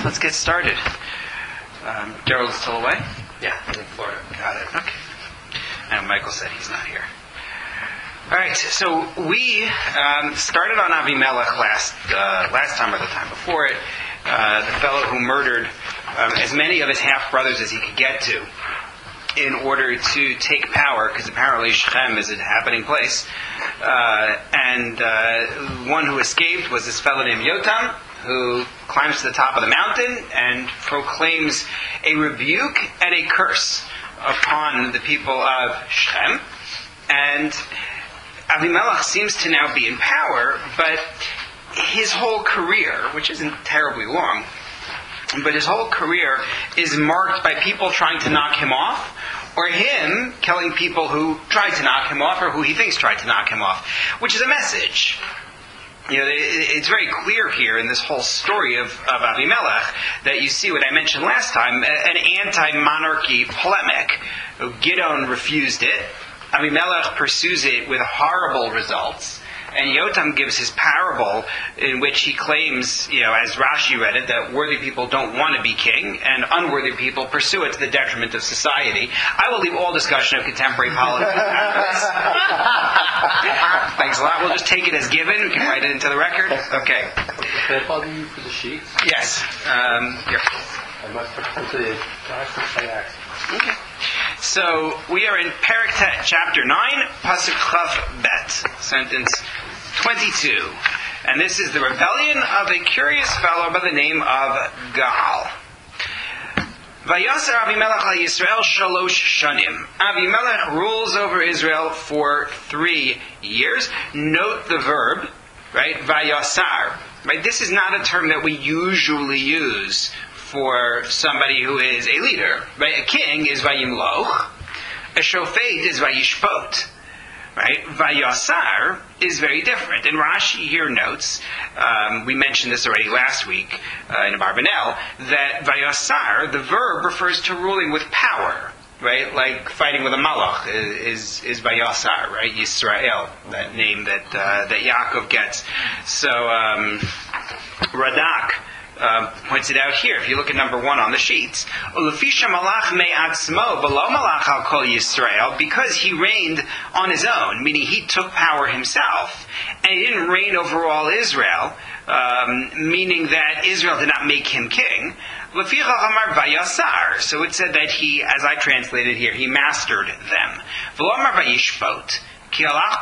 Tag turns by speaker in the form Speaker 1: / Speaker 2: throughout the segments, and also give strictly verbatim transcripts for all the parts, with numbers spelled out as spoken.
Speaker 1: let's get started. Um, Gerald is still away?
Speaker 2: Yeah, I'm in Florida.
Speaker 1: Got it. Okay. And Michael said he's not here. All right, so we um, started on Avimelech last uh, last time or the time before it, uh, the fellow who murdered um, as many of his half-brothers as he could get to in order to take power, because apparently Shechem is a happening place. Uh, and uh, one who escaped was this fellow named Yotam, who climbs to the top of the mountain and proclaims a rebuke and a curse upon the people of Shechem. And Avimelech seems to now be in power, but his whole career, which isn't terribly long, but his whole career is marked by people trying to knock him off, or him killing people who tried to knock him off, or who he thinks tried to knock him off, which is a message. You know, it's very clear here in this whole story of, of Avimelech that you see what I mentioned last time, an anti-monarchy polemic. Gideon refused it. Avimelech pursues it with horrible results. And Yotam gives his parable in which he claims, you know, as Rashi read it, that worthy people don't want to be king and unworthy people pursue it to the detriment of society. I will leave all discussion of contemporary politics after this. Thanks a lot. We'll just take it as given. We can write it into the record. Okay.
Speaker 2: Can I bother you for the sheets?
Speaker 1: Yes. Um, here.
Speaker 2: I must return to the
Speaker 1: Okay. So we are in Perek Tet, chapter nine, Pasuk Chaf Bet, sentence twenty-two, and this is the rebellion of a curious fellow by the name of Gaal. Vayasar Avimelech al Yisrael shalosh shanim. Avimelech rules over Israel for three years. Note the verb, right? Vayasar. Right. This is not a term that we usually use for somebody who is a leader. Right? A king is vayimloch. A shofet is vayishpot. Right? Vayasar is very different. And Rashi here notes, um, we mentioned this already last week uh, in Abarbanel, that vayasar, the verb, refers to ruling with power. Right? Like fighting with a malach is, is, is vayasar, right? Yisrael, that name that uh, that Yaakov gets. So, um, Radak Uh, points it out here. If you look at number one on the sheets, Ulefisha malach me'atzmo below malach al kol Yisrael, because he reigned on his own, meaning he took power himself, and he didn't reign over all Israel, um, meaning that Israel did not make him king. Leficha amar vayasar. So it said that he, as I translated here, he mastered them. V'lo amar vayishpot. Because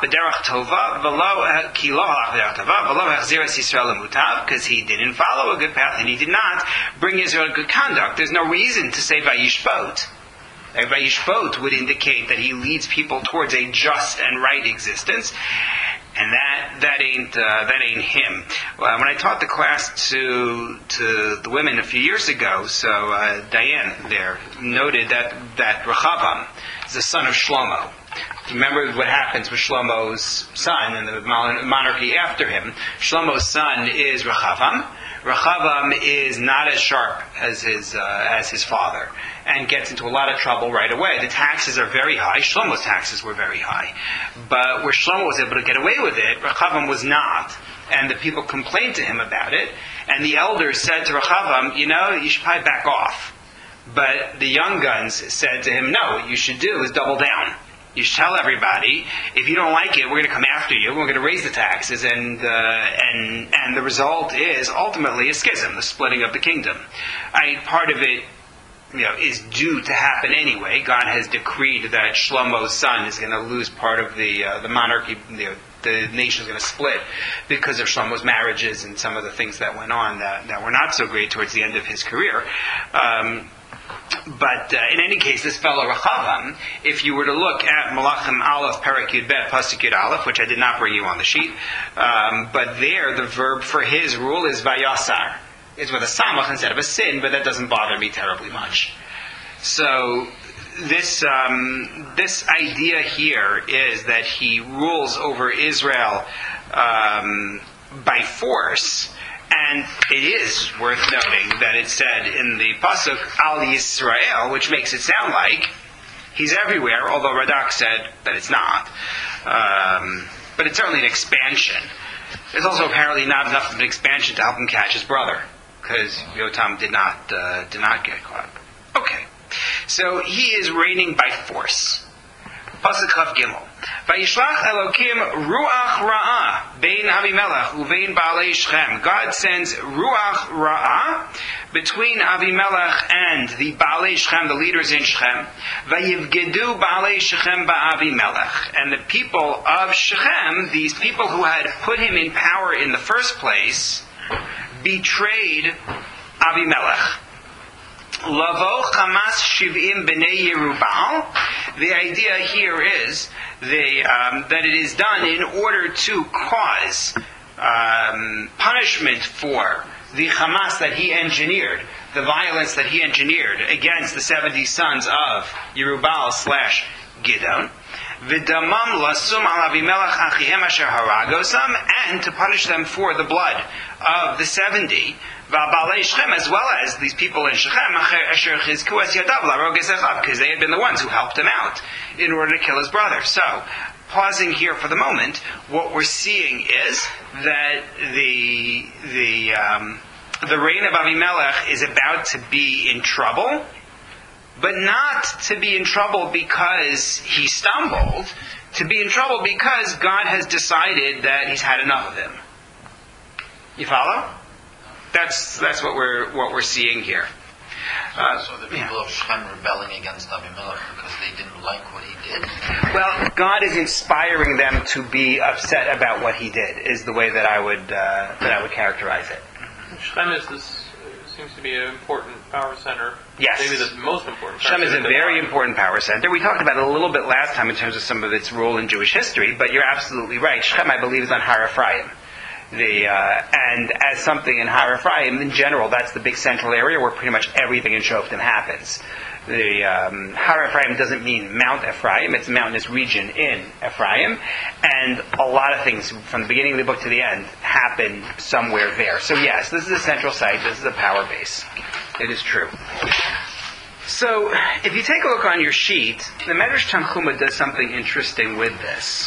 Speaker 1: he didn't follow a good path and he did not bring Israel to good conduct. There's no reason to say Vayishpot. Vayishpot would indicate that he leads people towards a just and right existence, and that that ain't uh, that ain't him. Well, when I taught the class to to the women a few years ago, so uh, Diane there noted that that Rechavam is the son of Shlomo. Remember what happens with Shlomo's son and the monarchy after him. Shlomo's son is Rechavam. Rechavam is not as sharp as his uh, as his father, and gets into a lot of trouble right away. The taxes are very high. Shlomo's taxes were very high, but where Shlomo was able to get away with it, Rechavam was not. And the people complained to him about it. And the elders said to Rechavam, "You know, you should probably back off." But the young guns said to him, "No, what you should do is double down. You should tell everybody, if you don't like it, we're going to come after you. We're going to raise the taxes, and uh, and and the result is ultimately a schism, the splitting of the kingdom. I part of it, you know, is due to happen anyway. God has decreed that Shlomo's son is going to lose part of the uh, the monarchy. You know, the nation is going to split because of Shlomo's marriages and some of the things that went on that, that were not so great towards the end of his career." Um, But uh, in any case, this fellow Rechavam, if you were to look at Malachim Aleph, Perek Yud Bet, Pasuk Yud Aleph, which I did not bring you on the sheet, um, but there the verb for his rule is Vayasar. It's with a samach instead of a sin, but that doesn't bother me terribly much. So this um, this idea here is that he rules over Israel um, by force. And it is worth noting that it said in the Pasuk, Al Yisrael, which makes it sound like he's everywhere, although Radak said that it's not. Um, but it's certainly an expansion. There's also apparently not enough of an expansion to help him catch his brother. because Yotam did not uh, did not get caught. Okay, so he is reigning by force. Pasuk Chav Gimel. Vayishlach Elokim ruach ra'ah bein Avimelech uvein Baalei Shechem. God sends ruach ra'ah between Avimelech and the Baalei Shechem, the leaders in Shechem. Vayivgedu Baalei Shechem ba'Avimelech. And the people of Shechem, these people who had put him in power in the first place, betrayed Avimelech. Lavo Chamas Shivim B'nei Yerubal. The idea here is the, um, that it is done in order to cause um, punishment for the Hamas that he engineered, the violence that he engineered against the seventy sons of Yerubal slash Gidon. V'damam lasum al Avimelech achihem asher haragosam, and to punish them for the blood of the seventy. V'balei Shechem, as well as these people in Shechem, asher chizku es yadav larog es echav, because they had been the ones who helped him out in order to kill his brother. So, pausing here for the moment, what we're seeing is that the the um, the reign of Avimelech is about to be in trouble, but not to be in trouble because he stumbled, to be in trouble because God has decided that he's had enough of him. You follow? That's that's what we're what we're seeing here.
Speaker 3: Uh, so the people
Speaker 1: yeah.
Speaker 3: of Shechem rebelling against Avimelech because they didn't like what he did?
Speaker 1: Well, God is inspiring them to be upset about what he did, is the way that I would uh, that I would characterize it.
Speaker 4: Shechem is this uh, seems to be an important power center.
Speaker 1: Yes.
Speaker 4: Maybe the most important.
Speaker 1: Shechem is a very important power center. We talked about it a little bit last time in terms of some of its role in Jewish history, but you're absolutely right. Shechem, I believe, is on Har Ephraim. The, uh, and as something in Har Ephraim, in general, that's the big central area where pretty much everything in Shoftim happens. The um, Har Ephraim doesn't mean Mount Ephraim, it's a mountainous region in Ephraim, and a lot of things from the beginning of the book to the end happen somewhere there. So yes, this is a central site, this is a power base. It is true. So, if you take a look on your sheet, the Medrash Tanchuma does something interesting with this.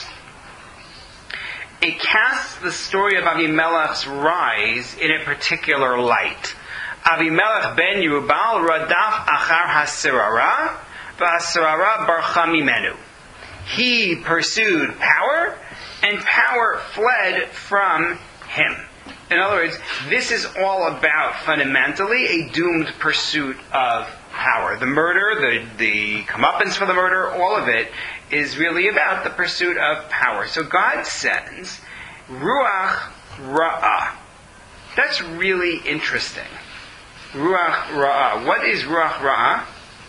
Speaker 1: It casts the story of Avimelech's rise in a particular light. Avimelech ben Yerubal radaf achar hasirara, v'hasirara barcha mimenu. He pursued power, and power fled from him. In other words, this is all about, fundamentally, a doomed pursuit of power. The murder, the, the comeuppance for the murder, all of it is really about the pursuit of power. So God sends Ruach Ra'ah. That's really interesting. Ruach Ra'ah. What is Ruach Ra'ah?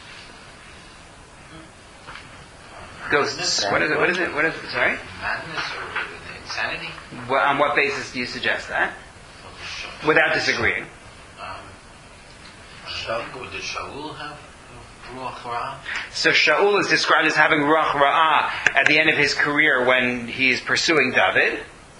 Speaker 1: Ghosts. What is it? What is it? What is it? Sorry?
Speaker 3: Madness or insanity?
Speaker 1: Well, on what basis do you suggest that? Without disagreeing.
Speaker 3: Um, Shaul, did Shaul have Ruach Ra'ah?
Speaker 1: So Shaul is described as having Ruach Ra'ah at the end of his career when he's pursuing David.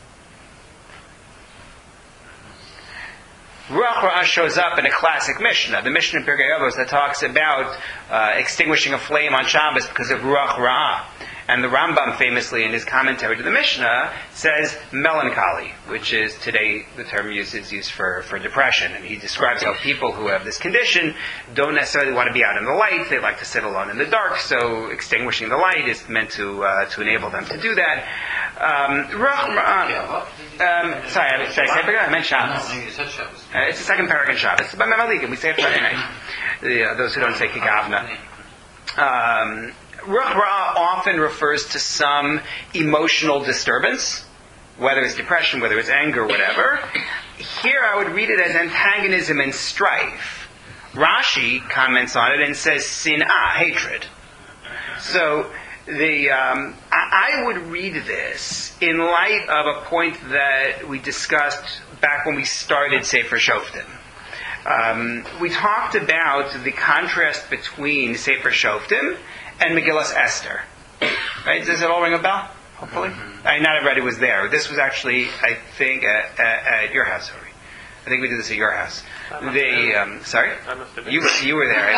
Speaker 1: Ruach Ra'ah shows up in a classic Mishnah, the Mishnah in Pirkei Avos that talks about uh, extinguishing a flame on Shabbos because of Ruach Ra'ah. And the Rambam famously in his commentary to the Mishnah says melancholy, which is today the term used is used for, for depression. And he describes how people who have this condition don't necessarily want to be out in the light, they like to sit alone in the dark, so extinguishing the light is meant to uh, to enable them to do that. Um, Ruach Ra'ah, um, sorry, I, did I say Pirkei? I meant Shabbos.
Speaker 3: No, you said Shabbos.
Speaker 1: Uh, it's the second parak in Shabbos. But Mamalik, we say it Friday night. The, uh, those who don't say Kikavna. Um, Ruach Ra'ah often refers to some emotional disturbance, whether it's depression, whether it's anger, whatever. Here I would read it as antagonism and strife. Rashi comments on it and says sin'ah, hatred. So the um, I, I would read this in light of a point that we discussed back when we started Sefer Shoftim. Um, we talked about the contrast between Sefer Shoftim and Megillas Esther. Right? Does it all ring a bell? Hopefully. Mm-hmm. I mean, not everybody was there. This was actually, I think, at, at, at your house. Sorry, I think we did this at your house. They, um, sorry,
Speaker 4: I must have been.
Speaker 1: you you were there.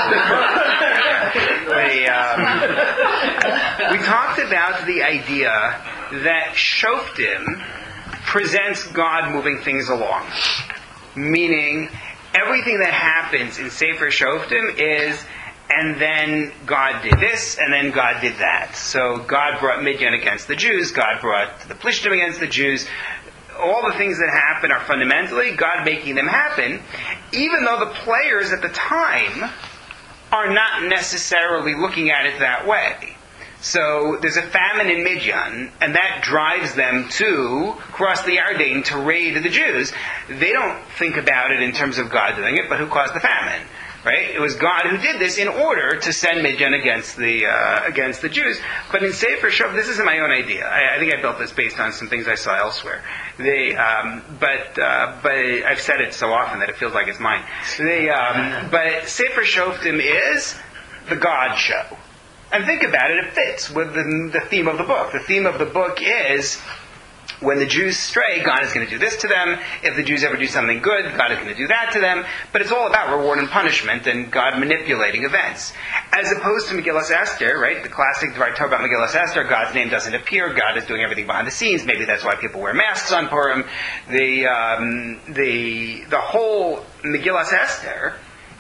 Speaker 1: they, um, we talked about the idea that Shoftim presents God moving things along, meaning everything that happens in Sefer Shoftim is, and then God did this, and then God did that. So God brought Midian against the Jews, God brought the Plishtim against the Jews. All the things that happen are fundamentally God making them happen, even though the players at the time are not necessarily looking at it that way. So there's a famine in Midian, and that drives them to cross the Yarden to raid the Jews. They don't think about it in terms of God doing it, but who caused the famine? Right? It was God who did this in order to send Midian against the uh, against the Jews. But in Sefer Shoftim, this isn't my own idea. I, I think I built this based on some things I saw elsewhere. They, um, but uh, but I've said it so often that it feels like it's mine. They, um, but Sefer Shoftim is the God show, and think about it; it fits with the, the theme of the book. The theme of the book is, when the Jews stray, God is going to do this to them. If the Jews ever do something good, God is going to do that to them. But it's all about reward and punishment and God manipulating events. As opposed to Megillas Esther, right? The classic Dvar Torah about Megillas Esther, God's name doesn't appear. God is doing everything behind the scenes. Maybe that's why people wear masks on Purim. The, um, the, the whole Megillas Esther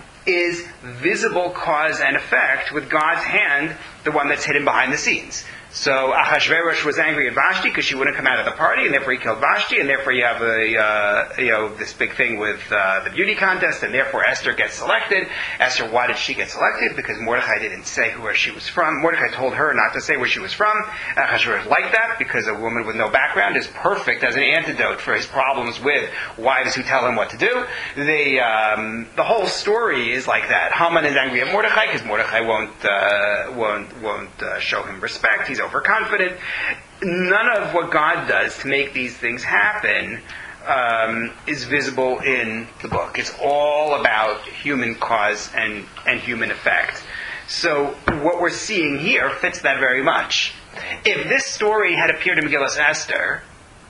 Speaker 1: is visible cause and effect with God's hand, the one that's hidden behind the scenes. So Ahasuerus was angry at Vashti because she wouldn't come out of the party, and therefore he killed Vashti, and therefore you have a, uh, you know, this big thing with uh, the beauty contest, and therefore Esther gets selected. Esther, why did she get selected? Because Mordechai didn't say where she was from. Mordechai told her not to say where she was from. Ahasuerus liked that because a woman with no background is perfect as an antidote for his problems with wives who tell him what to do. The um, the whole story is like that. Haman is angry at Mordechai because Mordechai won't uh, won't won't uh, show him respect. He's overconfident. None of what God does to make these things happen um, is visible in the book. It's all about human cause and, and human effect. So what we're seeing here fits that very much. If this story had appeared in Megillas Esther,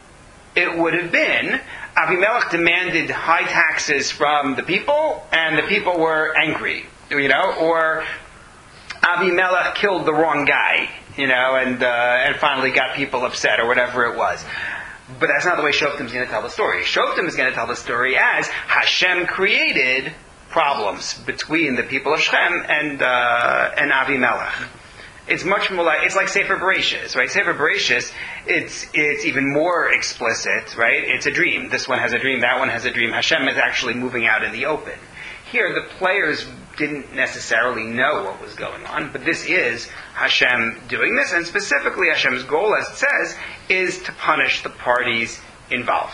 Speaker 1: it would have been Avimelech demanded high taxes from the people, and the people were angry, you know, or Avimelech killed the wrong guy, you know, and uh, and finally got people upset, or whatever it was. But that's not the way Shoftim is going to tell the story. Shoftim is going to tell the story as Hashem created problems between the people of Shem and uh, and Avimelech. It's much more like, it's like Sefer Bereshis, right? Sefer Bereshis, it's it's even more explicit, right? It's a dream. This one has a dream, that one has a dream. Hashem is actually moving out in the open. Here, the players didn't necessarily know what was going on, but this is Hashem doing this, and specifically Hashem's goal, as it says, is to punish the parties involved.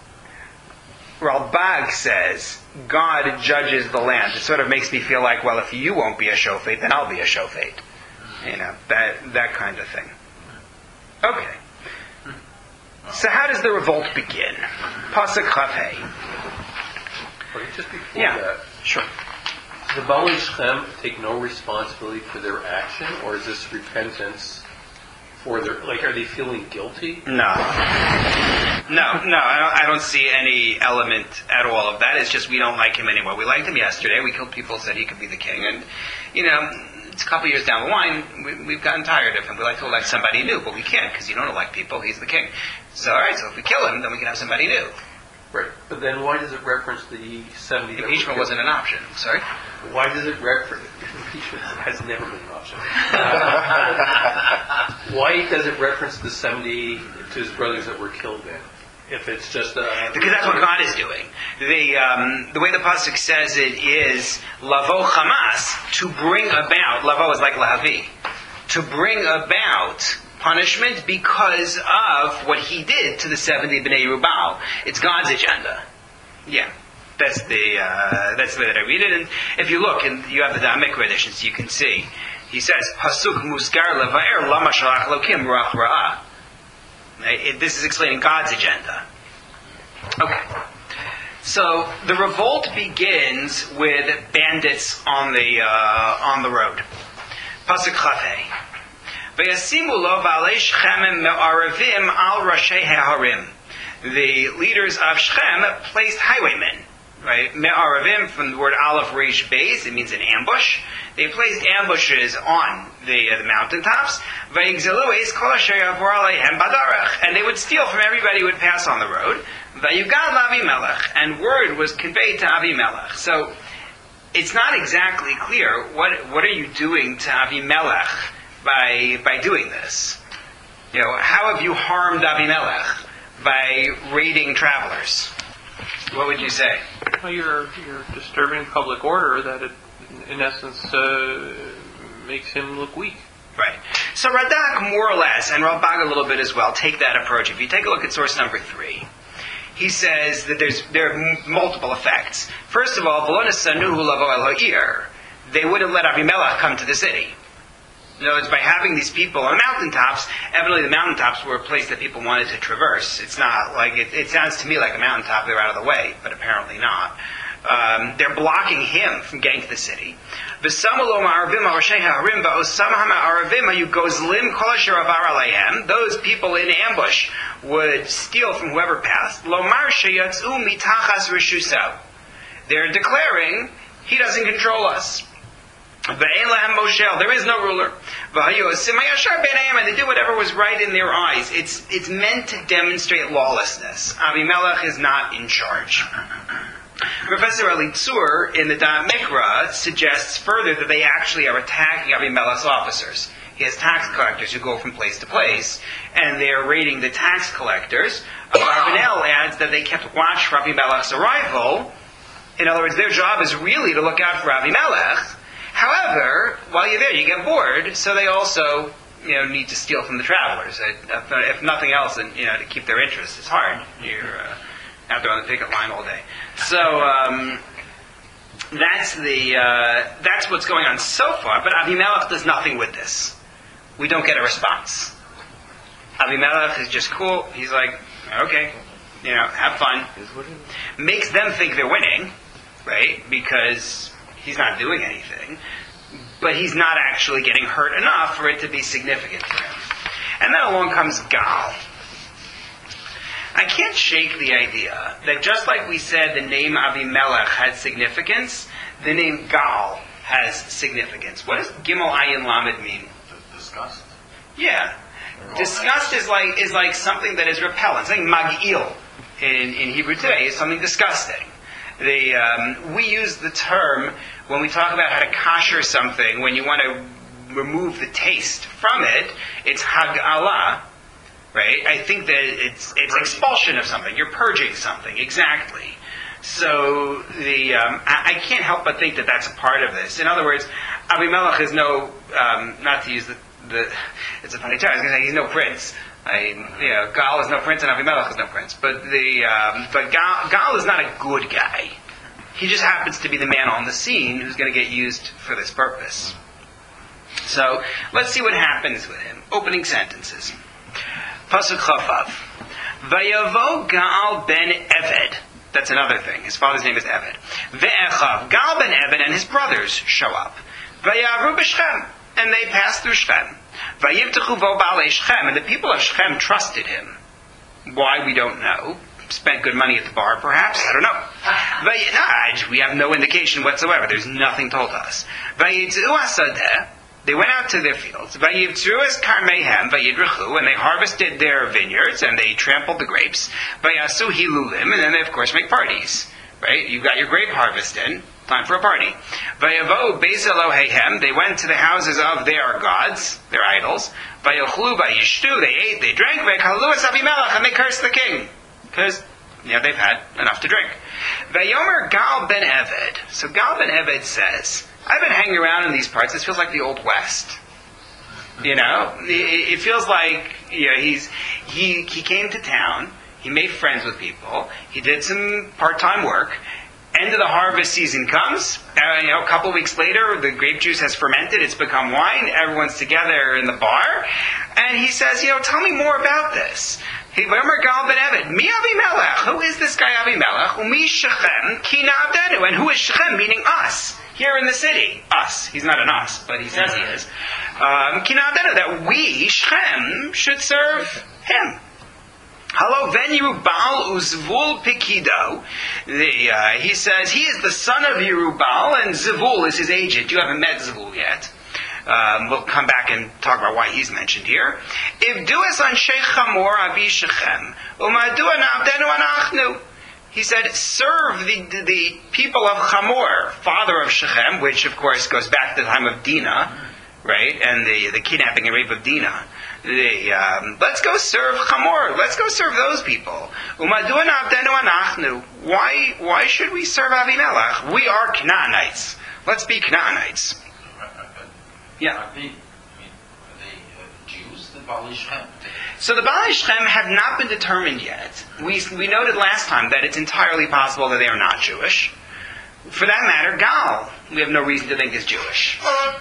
Speaker 1: Ralbag says, God judges the land. It sort of makes me feel like, well, if you won't be a shofet, then I'll be a shofet. You know, that that kind of thing. Okay. So how does the revolt begin? Pasuk Chafei.
Speaker 2: Wait, just before
Speaker 1: Yeah,
Speaker 2: that,
Speaker 1: sure.
Speaker 2: the Balei Shem take no responsibility for their action, or is this repentance for their, like, are they feeling guilty?
Speaker 1: No. No, no, I don't, I don't see any element at all of that. It's just we don't like him anymore. We liked him yesterday. We killed people, said he could be the king. And, you know, it's a couple years down the line, we, we've gotten tired of him. We like to elect somebody new, but we can't because you don't elect people. He's the king. So, all right, so if we kill him, then we can have somebody new.
Speaker 2: Right. But then why does it reference the seventy?
Speaker 1: Impeachment wasn't an option. Sorry?
Speaker 2: Why does it reference... Impeachment has never been an option. Why does it reference the seventy to his brothers that were killed then? If it's just a...
Speaker 1: Because that's what God is doing. The um, the way the pasuk says it is lavo chamas, to bring about, lavo is like lahavi, to bring about punishment because of what he did to the seventy Bnei Yerubal. It's God's agenda. Yeah. That's the uh, that's the way that I read it. And if you look, and you have the Da'amikra editions, you can see, he says, Pasuk musgar levaer lama shalach lokim ruach ra'ah. It, this is explaining God's agenda. Okay. So the revolt begins with bandits on the uh, on the road. Pasuk Chafei. V'yasimu lo ba'alei Shechem me'aravim al rashei ha'harim. The leaders of Shechem placed highwaymen. Right? Me'aravim, from the word aleph resh beis, it means an ambush. They placed ambushes on the, uh, the mountaintops. And they would steal from everybody who would pass on the road. Vayugad Avimelech, and word was conveyed to Avimelech. So it's not exactly clear what what are you doing to Avimelech by by doing this. You know, how have you harmed Avimelech by raiding travelers? What would you say?
Speaker 4: Well, you're you're disturbing public order that it, in essence, uh, makes him look weak.
Speaker 1: Right. So Radak, more or less, and Ralbag a little bit as well, take that approach. If you take a look at source number three, he says that there's there are m- multiple effects. First of all, they wouldn't let Avimelech come to the city. In other words, by having these people on mountaintops, evidently the mountaintops were a place that people wanted to traverse. It's not like, it, it sounds to me like a mountaintop, they're out of the way, but apparently not. Um, they're blocking him from getting to the city. Those people in ambush would steal from whoever passed. They're declaring, he doesn't control us. There is no ruler. And they did whatever was right in their eyes. It's, it's meant to demonstrate lawlessness. Avimelech is not in charge. Professor Elitzur in the Da'at Mikra suggests further that they actually are attacking Avimelech's officers. He has tax collectors who go from place to place, and they're raiding the tax collectors. Abarbanel adds that they kept watch for Avimelech's arrival. In other words, their job is really to look out for Avimelech. However, while you're there, you get bored, so they also, you know, need to steal from the travelers. If nothing else, you know, to keep their interest. It's hard. You're uh, out there on the picket line all day. So um, that's the uh, that's what's going on so far. But Avimelech does nothing with this. We don't get a response. Avimelech is just cool. He's like, okay, you know, have fun. Makes them think they're winning, right? Because he's not doing anything. But he's not actually getting hurt enough for it to be significant for him. And then along comes Gal. I can't shake the idea that just like we said the name Avimelech had significance, the name Gal has significance. What does Gimel Ayin Lamed mean?
Speaker 3: Disgust?
Speaker 1: Yeah. Disgust is like is like something that is repellent. Something mag'il in, in Hebrew today is something disgusting. The, um, we use the term when we talk about how to kosher something, when you want to remove the taste from it, it's hag'ala. Right? I think that it's it's expulsion of something. You're purging something. Exactly. So the um, I, I can't help but think that that's a part of this. In other words, Avimelech is no, um, not to use the, the it's a funny term. I was going to say he's no prince. I, you know, Gal is no prince and Avimelech is no prince. But the um, but Gal, Gal is not a good guy. He just happens to be the man on the scene who's going to get used for this purpose. So let's see what happens with him. Opening sentences. Pasuk Chafav. Vayavo Gal ben Eved. That's another thing. His father's name is Eved. Ve'echav. Gal ben Eved and his brothers show up. Vayavru b'Shchem. And they pass through Shchem. Vayivtechu vo ba'alei Shchem. And the people of Shchem trusted him. Why, we don't know. Spent good money at the bar, perhaps. I don't know. Vayinaj. We have no indication whatsoever. There's nothing told us. Vayitzu asadeh. They went out to their fields. Vayivtzu es karmehem vayidrechu, and they harvested their vineyards and they trampled the grapes. Vayasu hilulim, and then they of course make parties. Right? You've got your grape harvest in. Time for a party. Vayavo beis Elohehem. They went to the houses of their gods, their idols. Vayochlu vayishtu. They ate, they drank. Vaykalu es Avimelech, and they cursed the king because you know they've had enough to drink. Vayomer Gal ben Eved. So Gal ben Eved says, I've been hanging around in these parts. This feels like the Old West. You know, it, it feels like you know he's he he came to town. He made friends with people. He did some part-time work. End of the harvest season comes. Uh, you know, a couple of weeks later, the grape juice has fermented. It's become wine. Everyone's together in the bar, and he says, "You know, tell me more about this." He Vayomer Gal ben Eved, Mi Avimelech. Who is this guy Avimelech? Umi Shechem ki na'avdenu. And who is Shechem? Meaning us. Here in the city, us. He's not an us, but he says he is. Um, that we, Shechem, should serve him. Hello, ven Yerubal uzvul pikido. The, uh, he says he is the son of Yerubal, and Zivul is his agent. You haven't met Zivul yet. Um, we'll come back and talk about why he's mentioned here. If duas on Sheikh Chamor Avi Shechem, umadua na'avdenu anachnu. He said, serve the, the, the people of Chamor, father of Shechem, which of course goes back to the time of Dinah, right? And the, the kidnapping and rape of Dinah. The, um, let's go serve Chamor. Let's go serve those people. Umadua na'avdenu anachnu. Why, why should we serve Avimelech? We are Canaanites. Let's be Canaanites. Yeah.
Speaker 3: Are they, I mean, are they uh, Jews, the Baalei Shem?
Speaker 1: So the Baalei Shem have not been determined yet. We, we noted last time that it's entirely possible that they are not Jewish. For that matter, Gal, we have no reason to think is Jewish.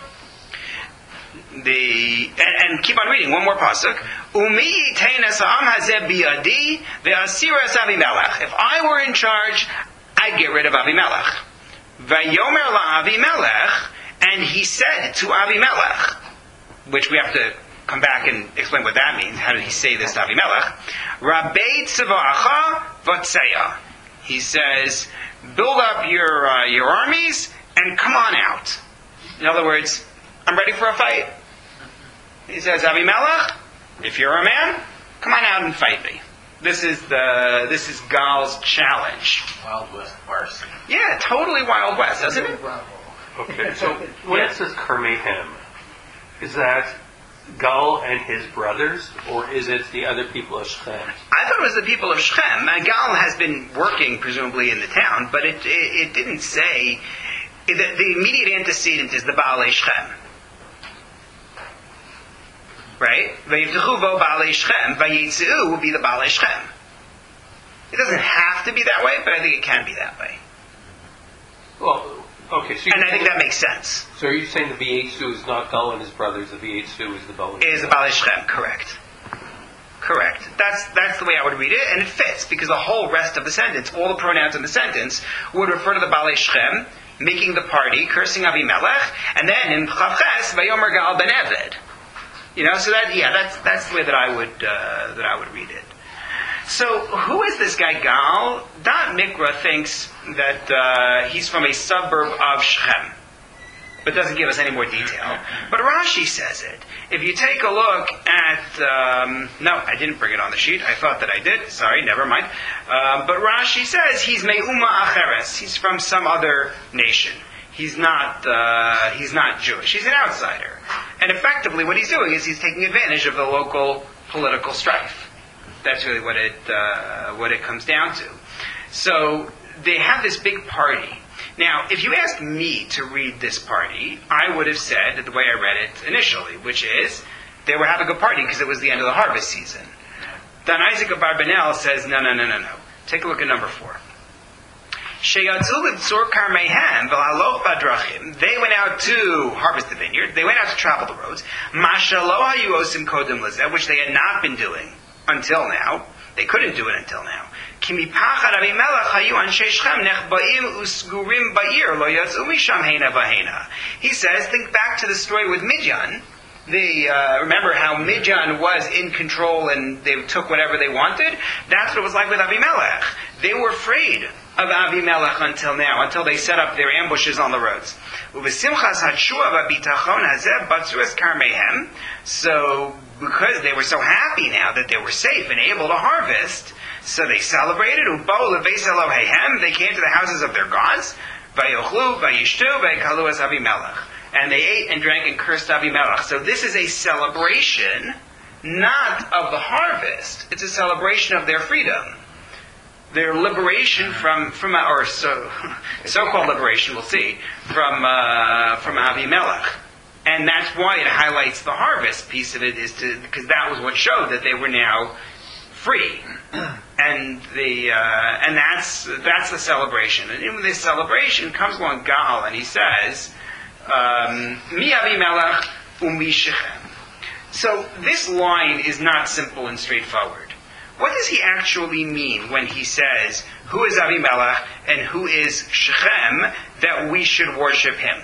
Speaker 1: The and, and keep on reading, one more pasuk. Umi yitein ha'am hazeh biyadi ve'asiras Avimelech. If I were in charge, I'd get rid of Avimelech. Vayomer la'Avimelech. And he said to Avimelech, which we have to come back and explain what that means. How did he say this to Avimelech? Rabei tzva'acha v'tzeya. He says, build up your uh, your armies and come on out. In other words, I'm ready for a fight. He says, Avimelech, if you're a man, come on out and fight me. This is the this is Gal's challenge.
Speaker 3: Wild West farce.
Speaker 1: Yeah, totally Wild West, doesn't it?
Speaker 2: Okay, so when it says Karmehem, is that Gal and his brothers, or is it the other people of Shechem?
Speaker 1: I thought it was the people of Shechem. Uh, Gal has been working, presumably, in the town, but it it, it didn't say. The, the immediate antecedent is the Baalei Shechem. Right? Vayivtechu vo Baalei Shechem, vayitzu will be the Baalei Shechem. It doesn't have to be that way, but I think it can be that way.
Speaker 2: Well, okay, so
Speaker 1: and I think that makes sense.
Speaker 2: So are you saying the V'yetzu is not Gal and his brothers, the V'yetzu is the Baalei
Speaker 1: Shem? Is the Baalei Shem, correct. Correct. That's that's the way I would read it, and it fits, because the whole rest of the sentence, all the pronouns in the sentence, would refer to the Baalei Shem, making the party, cursing Avimelech, and then in Chavches, Vayomer Gal ben Eved. You know, so that, yeah, that's that's the way that I would uh, that I would read it. So, who is this guy Gal? Da'at Mikra thinks that uh, he's from a suburb of Shechem, but doesn't give us any more detail. But Rashi says it. If you take a look at, um, no, I didn't bring it on the sheet. I thought that I did. Sorry, never mind. Uh, but Rashi says he's Me'uma Acheres. He's from some other nation. He's not. Uh, he's not Jewish. He's an outsider. And effectively, what he's doing is he's taking advantage of the local political strife. That's really what it uh, what it comes down to. So they have this big party. Now, if you asked me to read this party, I would have said the way I read it initially, which is they were having a party because it was the end of the harvest season. Then Isaac of Barbanel says, no, no, no, no, no. Take a look at number four. They went out to harvest the vineyard. They went out to travel the roads. Which they had not been doing until now. They couldn't do it until now. He says, think back to the story with Midian. They, uh, remember how Midian was in control and they took whatever they wanted? That's what it was like with Avimelech. They were afraid of Avimelech until now, until they set up their ambushes on the roads. So, because they were so happy now that they were safe and able to harvest, so they celebrated. They came to the houses of their gods. And they ate and drank and cursed Avimelech. So this is a celebration, not of the harvest. It's a celebration of their freedom. Their liberation from, from or so, so-called liberation, we'll see, from, uh, from Avimelech. And that's why it highlights the harvest piece of it, is to, because that was what showed that they were now free. And the, uh, and that's, that's the celebration. And in this celebration comes along Gal and he says, um, Mi Avimelech umi Shechem. So this line is not simple and straightforward. What does he actually mean when he says, who is Avimelech and who is Shechem, that we should worship him?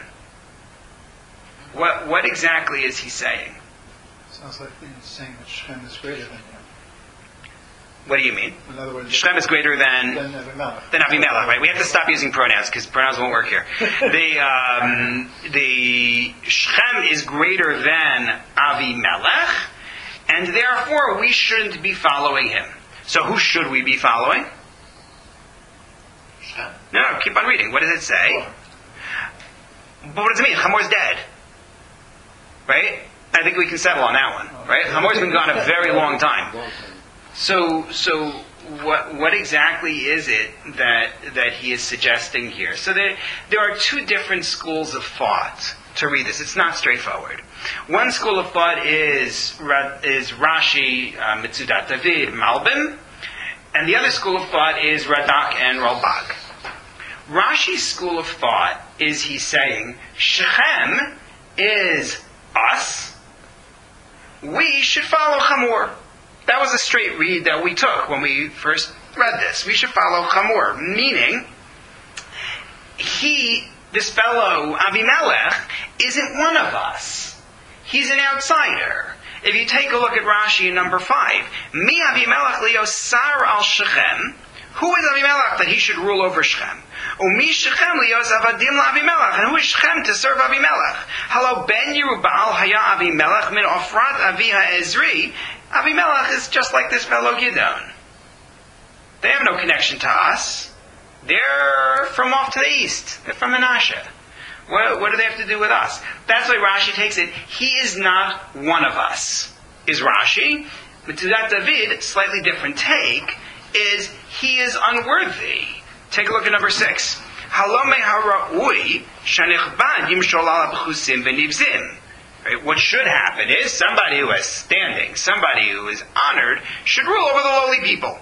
Speaker 1: What what exactly is he saying?
Speaker 5: Sounds like he's saying that Shechem is greater than him.
Speaker 1: What do you mean?
Speaker 5: In other words,
Speaker 1: Shechem is greater than
Speaker 5: than Avimelech.
Speaker 1: than Avimelech, right? We have to stop using pronouns because pronouns won't work here. the um, the Shechem is greater than Avimelech, and therefore we shouldn't be following him. So who should we be following?
Speaker 3: Shechem.
Speaker 1: No, keep on reading. What does it say? But what does it mean? Hamor's dead, right? I think we can settle on that one, right? Hamor's been gone a very long time. So, so what what exactly is it that that he is suggesting here? So there there are two different schools of thought to read this. It's not straightforward. One school of thought is is Rashi, uh, Mitzudat David, Malbim, and the other school of thought is Radak and Ralbag. Rashi's school of thought is he's saying Shechem is us. We should follow Hamor. That was a straight read that we took when we first read this. We should follow Hamor, meaning he, this fellow Avimelech, isn't one of us. He's an outsider. If you take a look at Rashi in number five, Mi Avimelech liosar al Shechem. Who is Avimelech that he should rule over Shechem? Umi Shechem lios avadim la'Avimelech. And who is Shechem to serve Avimelech? Hello, Ben Yerubal haya Avimelech min ofrat aviha Ezri. Avimelech is just like this fellow Gidon. They have no connection to us. They're from off to the east. They're from Menashe. What, what do they have to do with us? That's why Rashi takes it. He is not one of us. Is Rashi? But to that David, slightly different take, is he is unworthy. Take a look at number six. Halome hara'ui shanichbad yimshol ala b'chusim v'nivzim. What should happen is somebody who has standing, somebody who is honored, should rule over the lowly people.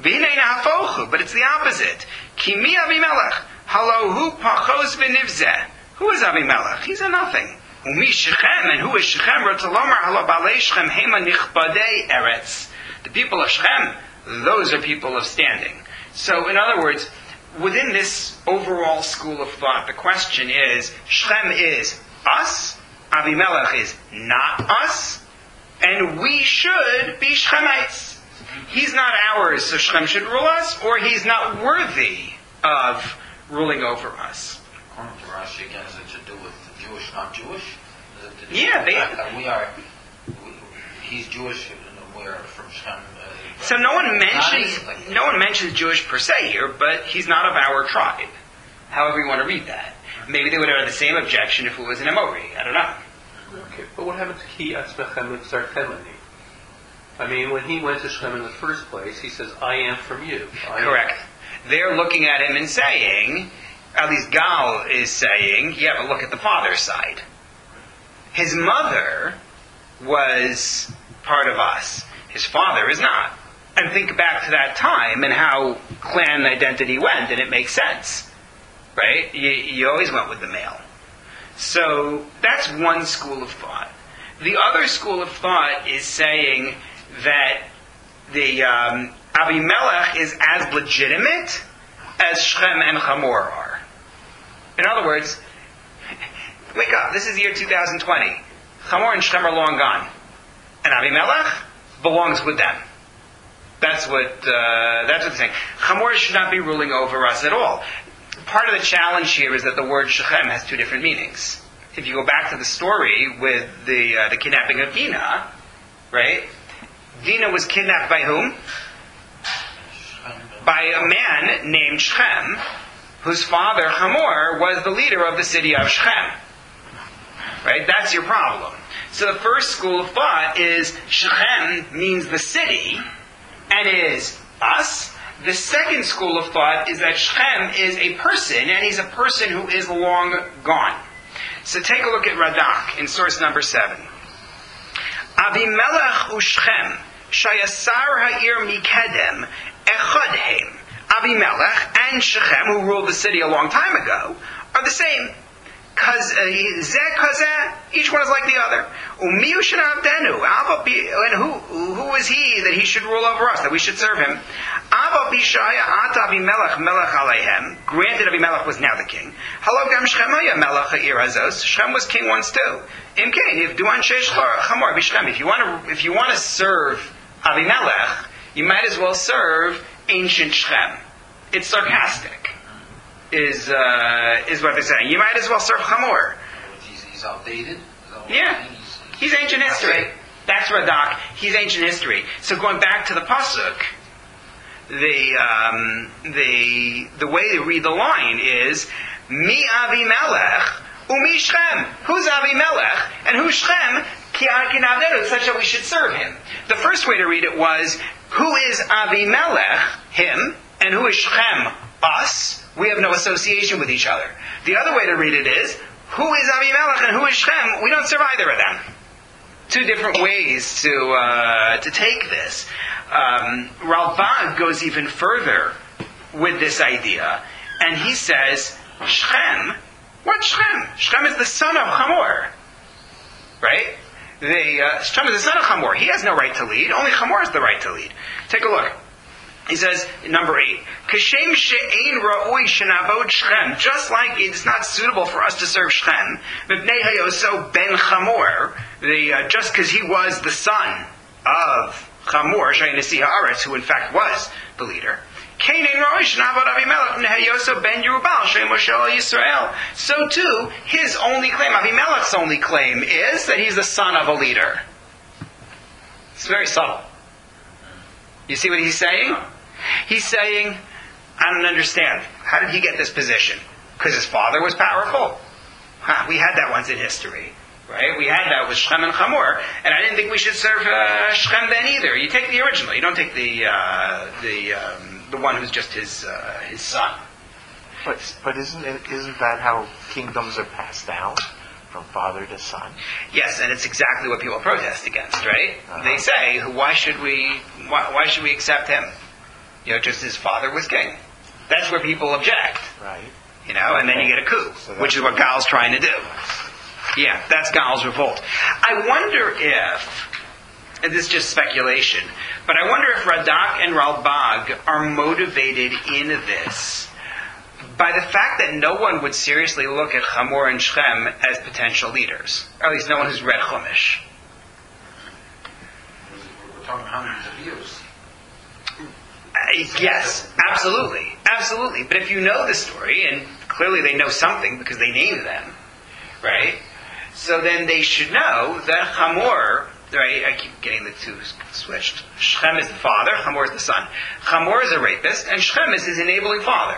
Speaker 1: But it's the opposite. Kimi Avimelech. Halohu pachos v'nivzeh. Who is Avimelech? He's a nothing. Umi Shechem, and who is Shechem? Rotalomar halo balei Shechem hema nichbadei eretz. The people of Shechem, those are people of standing. So, in other words, within this overall school of thought, the question is, Shechem is us, Avimelech is not us, and we should be Shechemites. He's not ours, so Shechem should rule us, or he's not worthy of ruling over us.
Speaker 3: According to Rashi, again, is it to do with Jewish, not Jewish? Is it to do
Speaker 1: Yeah,
Speaker 3: with
Speaker 1: they-
Speaker 3: the fact that we are, we, he's Jewish, and we are from Shechem. Uh,
Speaker 1: So no one mentions
Speaker 3: not like-
Speaker 1: no one mentions Jewish per se here, but he's not of our tribe. However you want to read that. Maybe they would have had the same objection if it was an Amori. I don't know.
Speaker 2: Okay, but what happened to Ki Atzmechem Tzartemani? I mean, when he went to Shechem in the first place, he says, I am from you. I am.
Speaker 1: Correct. They're looking at him and saying, at least Gal is saying, yeah, but look at the father's side. His mother was part of us. His father is not. And think back to that time and how clan identity went, and it makes sense. Right? You, you always went with the male. So that's one school of thought. The other school of thought is saying that the um, Avimelech is as legitimate as Shechem and Hamor are. In other words, wake up, this is the year two thousand twenty. Hamor and Shechem are long gone. And Avimelech belongs with them. That's what uh, that's what they're saying. Hamor should not be ruling over us at all. Part of the challenge here is that the word Shechem has two different meanings. If you go back to the story with the uh, the kidnapping of Dinah, right? Dinah was kidnapped by whom? By a man named Shechem, whose father Hamor was the leader of the city of Shechem. Right? That's your problem. So the first school of thought is Shechem means the city and is us. The second school of thought is that Shechem is a person, and he's a person who is long gone. So take a look at Radak in source number seven. Avimelech u'Shechem shayasar ha'ir mikedem echadhem. Avimelech and Shechem, who ruled the city a long time ago, are the same. Because each one is like the other. And who, who is he that he should rule over us, that we should serve him? Granted, Avimelech was now the king. Shechem was king once too. If you want to, if you want to serve Avimelech, you might as well serve ancient Shechem. It's sarcastic, is uh, is what they're saying. You might as well serve Hamor.
Speaker 3: He's, he's outdated.
Speaker 1: Yeah,
Speaker 3: he's,
Speaker 1: he's ancient history. That's Radak. He's ancient history. So going back to the pasuk, the um, the the way to read the line is Mi Avimelech Umi Shechem. Who's Avimelech and who's Shechem? Ki Akinavenu, such that we should serve him. The first way to read it was, who is Avimelech? Him. And who is Shechem? Us. We have no association with each other. The other way to read it is, who is Avimelech and who is Shechem? We don't serve either of them. Two different ways to uh, to take this. Um, Ralbag goes even further with this idea, and he says, Shechem. What Shechem? Shechem is the son of Hamor, right? The uh, Shechem is the son of Hamor. He has no right to lead. Only Hamor has the right to lead. Take a look. He says, number eight, Kashem she'ein ra'oi shenavod Shechem. Just like it's not suitable for us to serve Shechem, mipnei hayoso ben Hamor, the uh, just because he was the son of Hamor, Shai Nasi Haaretz, who in fact was the leader. Kain ein ra'oi shenavod Avimelech mipnei hayoso ben Yerubal, Shai Moshe Yisrael. So too, his only claim, Avimelech's only claim, is that he's the son of a leader. It's very subtle. You see what he's saying? He's saying, I don't understand. How did he get this position? Because his father was powerful? Huh, we had that once in history. Right? We had that with Shechem and Hamor, and I didn't think we should serve uh, Shechem then either. You take the original. You don't take the uh, the um, the one who's just his uh, his son.
Speaker 5: But but isn't it, isn't that how kingdoms are passed down? From father to son?
Speaker 1: Yes, and it's exactly what people protest against, right? Uh-huh. They say, why should we why, why should we accept him? You know, just his father was king. That's where people object.
Speaker 5: Right.
Speaker 1: You know, and then you get a coup, so which is what Gal's trying to do. Yeah, that's Gal's revolt. I wonder if, and this is just speculation, but I wonder if Radak and Ralbag are motivated in this by the fact that no one would seriously look at Hamor and Shechem as potential leaders. Or at least no one who's read Chumash.
Speaker 3: We're talking hundreds of years.
Speaker 1: Uh, yes, absolutely. Absolutely. But if you know the story, and clearly they know something because they named them, right? So then they should know that Hamor, right, I keep getting the two switched. Shechem is the father, Hamor is the son. Hamor is a rapist, and Shechem is his enabling father.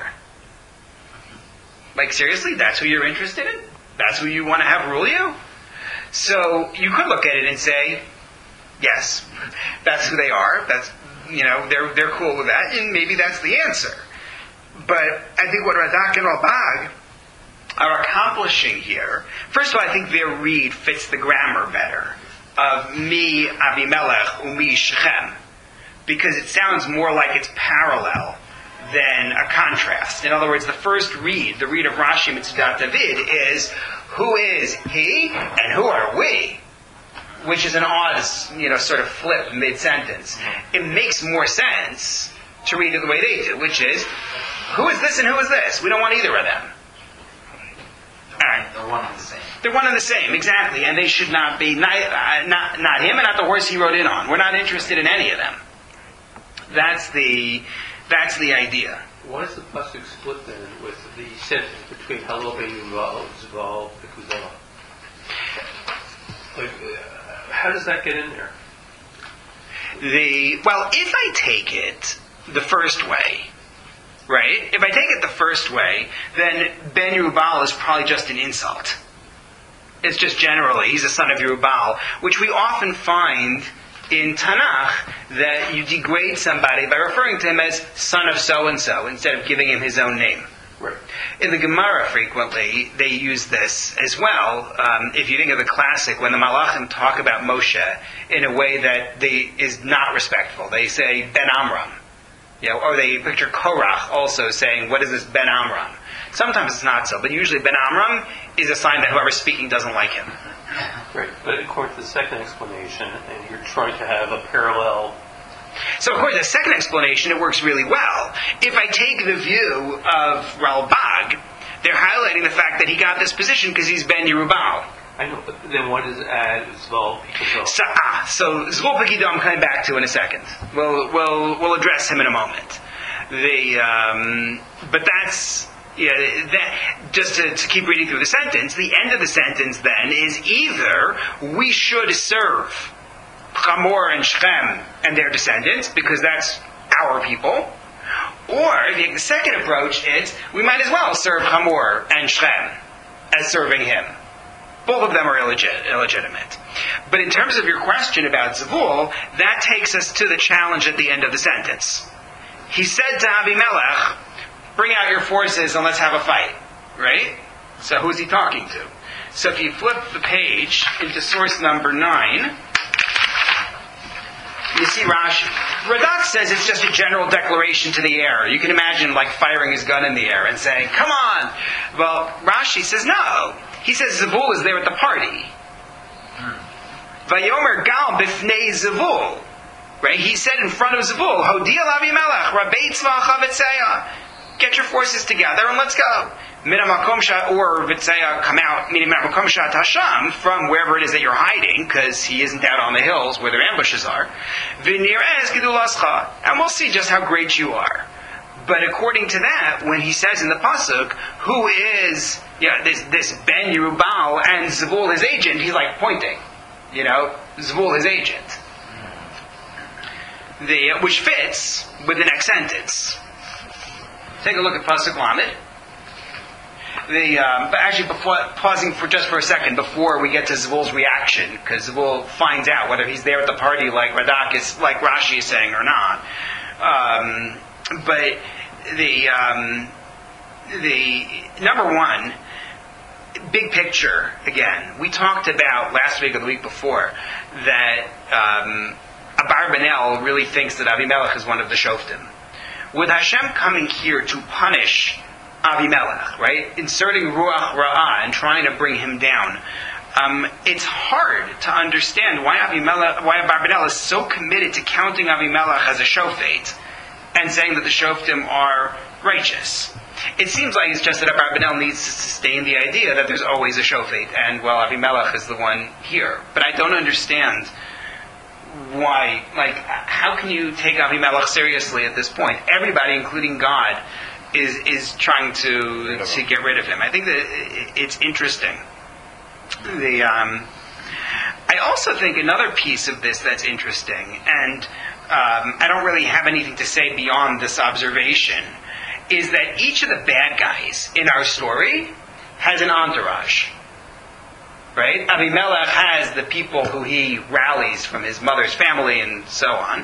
Speaker 1: Like, seriously, that's who you're interested in? That's who you want to have rule you? So you could look at it and say, yes, that's who they are. That's, you know, they're they're cool with that, and maybe that's the answer. But I think what Radak and Ralbag are accomplishing here, first of all, I think their read fits the grammar better of Mi Avimelech Umi Shechem, because it sounds more like it's parallel than a contrast. In other words, the first read, the read of Rashi Mitzudat David, is who is he and who are we? Which is an odd, you know, sort of flip mid-sentence. It makes more sense to read it the way they do, which is, who is this and who is this? We don't want either of them. All right.
Speaker 3: They're one and the same.
Speaker 1: They're one and the same, exactly. And they should not be, not, uh, not, not him and not the horse he rode in on. We're not interested in any of them. That's the... That's the idea.
Speaker 2: Why is the pasuk split then with the sentence between Halo ben Yuval, Zval, Bekuzah? Like, uh, how does that get in there?
Speaker 1: The well, if I take it the first way, right? If I take it the first way, then Ben Yerubal is probably just an insult. It's just generally he's a son of Yerubal, which we often find in Tanakh, that you degrade somebody by referring to him as son of so-and-so instead of giving him his own name.
Speaker 2: Right.
Speaker 1: In the Gemara, frequently, they use this as well. Um, if you think of the classic, when the Malachim talk about Moshe in a way that they, is not respectful, they say Ben Amram. You know, or they picture Korach also saying, what is this Ben Amram? Sometimes it's not so, but usually Ben Amram is a sign that whoever's speaking doesn't like him.
Speaker 2: Right, but according to the second explanation, and you're trying to have a parallel.
Speaker 1: So according to the second explanation, it works really well. If I take the view of Ralbag, they're highlighting the fact that he got this position because he's Ben Yerubal.
Speaker 2: I know, but then what does add Zval Pikidom?
Speaker 1: So, ah, so Zvul Pekidom I'm coming back to in a second. We'll, we'll, we'll address him in a moment. The, um, but that's, yeah, that, just to, to keep reading through the sentence, the end of the sentence then is either we should serve Hamor and Shechem and their descendants, because that's our people, or the second approach is we might as well serve Hamor and Shechem as serving him. Both of them are illegit- illegitimate. But in terms of your question about Zvul, that takes us to the challenge at the end of the sentence. He said to Avimelech, bring out your forces and let's have a fight. Right? So who's he talking to? So if you flip the page into source number nine, you see Rashi. Radak says it's just a general declaration to the air. You can imagine like firing his gun in the air and saying, come on! Well, Rashi says no. He says Zavul is there at the party. Vayomer gal bifnei Zavul. Right? He said in front of Zavul, Hodia Avimelech, Rabei Tzva Chavetzeya. Get your forces together and let's go. Minamakom Shat or Vitzeya come out, meaning Minamakom Shat Hasham, from wherever it is that you're hiding, because he isn't out on the hills where their ambushes are. V'nirez Gedulascha. And we'll see just how great you are. But according to that, when he says in the pasuk, who is yeah, this, this Ben Yerubal and Zavul his agent, he's like pointing. You know, Zavul his agent. The, which fits with the next sentence. Take a look at pasuk Lamed. The, um, but actually, before pausing for just for a second before we get to Zavul's reaction, because Zavul finds out whether he's there at the party, like Radak is, like Rashi is saying, or not. Um, but the um, the number one big picture again. We talked about last week or the week before that um, Abarbanel really thinks that Avimelech is one of the Shoftim. With Hashem coming here to punish Avimelech, right? Inserting Ruach Ra'ah and trying to bring him down. Um, it's hard to understand why Avimelech, why Abarbanel is so committed to counting Avimelech as a Shofet and saying that the Shoftim are righteous. It seems like it's just that Abarbanel needs to sustain the idea that there's always a Shofet, and well, Avimelech is the one here. But I don't understand why, like, how can you take Avimelech seriously at this point? Everybody, including God, is is trying to to get rid of him. I think that it's interesting. The um, I also think another piece of this that's interesting, and um, I don't really have anything to say beyond this observation, is that each of the bad guys in our story has an entourage. Right? Avimelech has the people who he rallies from his mother's family and so on.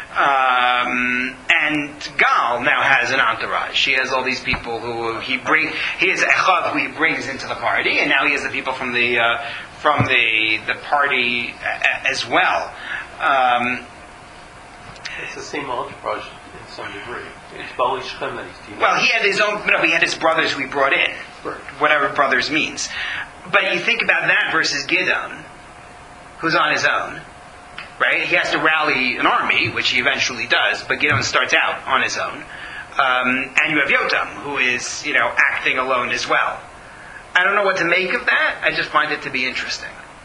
Speaker 1: Um, and Gal now has an entourage. She has all these people who he bring. He has Echav who he brings into the party, and now he has the people from the uh, from the the party a- as well. Um,
Speaker 2: it's the same entourage in some degree. It's Bali Shechem that he's teaming.
Speaker 1: Well, he had his own. No, he had his brothers who he brought in.
Speaker 2: Right.
Speaker 1: Whatever brothers means. But you think about that versus Gideon, who's on his own, right? He has to rally an army, which he eventually does, but Gideon starts out on his own. Um, and you have Yotam, who is, you know, acting alone as well. I don't know what to make of that. I just find it to be interesting.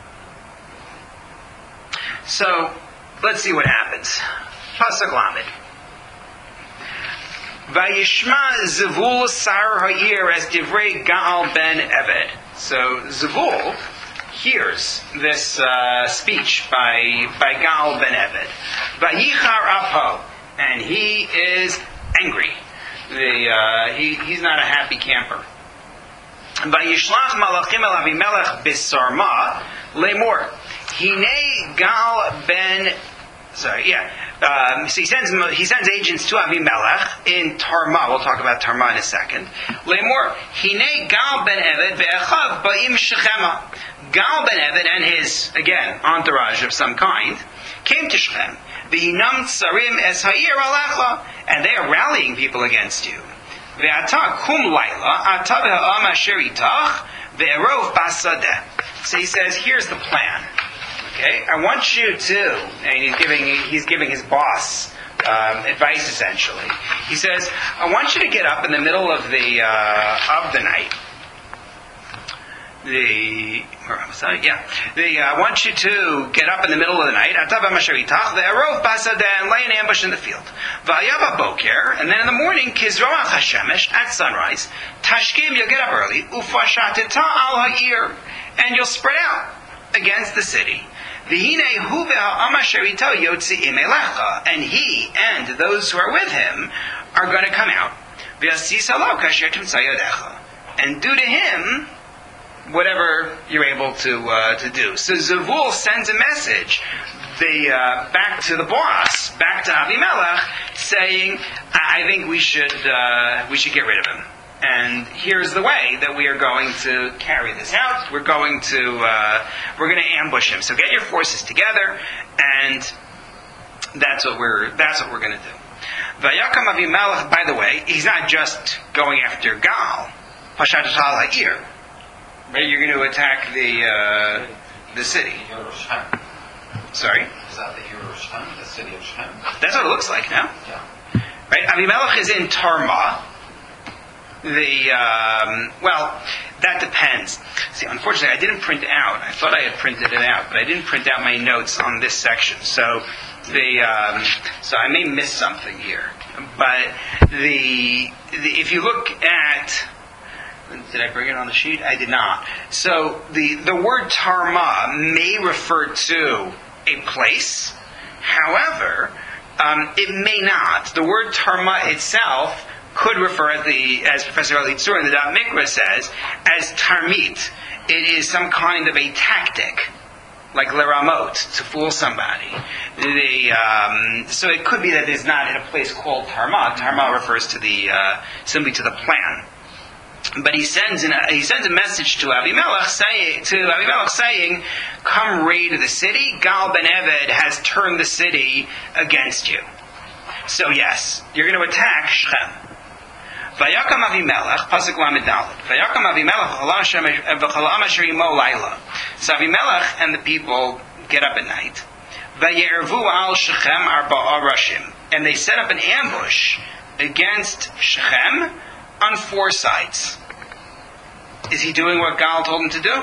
Speaker 1: So, let's see what happens. Pasuk Lamed. Vayishma Zavul Sar Ha'ir as Divrei Gaal ben Eved. So Zavul hears this uh, speech by by Gaal ben Eved. Vayichar Apo, and he is angry. The uh, he he's not a happy camper. Vayishlach Malachim el Avimelech bisarma lemor. Hine Gaal ben. Sorry, yeah. Um, so he sends he sends agents to Avimelech in Tarma. We'll talk about Tarma in a second. Lemor Hine Gal ben Eved ve'echav ba'im Shechema. Gal ben Eved and his again entourage of some kind came to Shechem. V'hinam tsarim es ha'ir alecha, and they are rallying people against you. Ve'ata kum laila ata ve'ha'am asher itach ve'erov basadeh. So he says, here's the plan. Okay, I want you to, and he's giving he's giving his boss um, advice essentially. He says, I want you to get up in the middle of the uh, of the night. the sorry, yeah, they uh, want you to get up in the middle of the night. And lay an ambush in the field. And then in the morning, at sunrise, Tashkim, you'll get up early. And you'll spread out against the city. And he and those who are with him are going to come out. And do to him whatever you're able to uh, to do. So Zavul sends a message the, uh, back to the boss, back to Avimelech, saying, I think we should uh, we should get rid of him. And here's the way that we are going to carry this out. We're going to uh, we're going to ambush him. So get your forces together, and that's what we're that's what we're going to do. Vayakam Avimelech, by the way, he's not just going after Gal. Pashat Ha'ir. Right, you're going to attack the uh, the city. Sorry?
Speaker 3: Is that the hero of Shem, the city of Shem?
Speaker 1: That's what it looks like now.
Speaker 3: Yeah.
Speaker 1: Right? Avimelech is in Tarma. The, um, well, that depends. See, unfortunately, I didn't print out. I thought I had printed it out, but I didn't print out my notes on this section. So, the, um, so I may miss something here. But the, the if you look at... Did I bring it on the sheet? I did not. So the, the word Tarma may refer to a place. However, um, it may not. The word Tarma itself could refer, at the, as Professor Ali Tzur in the Da'at Mikra says, as Tarmit. It is some kind of a tactic, like Leramot, to fool somebody. The, um, so it could be that it's not in a place called Tarma. Tarma refers to the uh, simply to the plan. But he sends in a, he sends a message to Avimelech saying, to Avimelech saying, "Come raid the city. Gal ben Eved has turned the city against you. So yes, you're going to attack Shechem." Vayakam Avimelech, pasuk lamed dalet. Vayakam Avimelech v'chalam asher imo laila. So Avimelech and the people get up at night. Vayervu al Shechem arba'a rashim, and they set up an ambush against Shechem on four sides. Is he doing what Gal told him to do?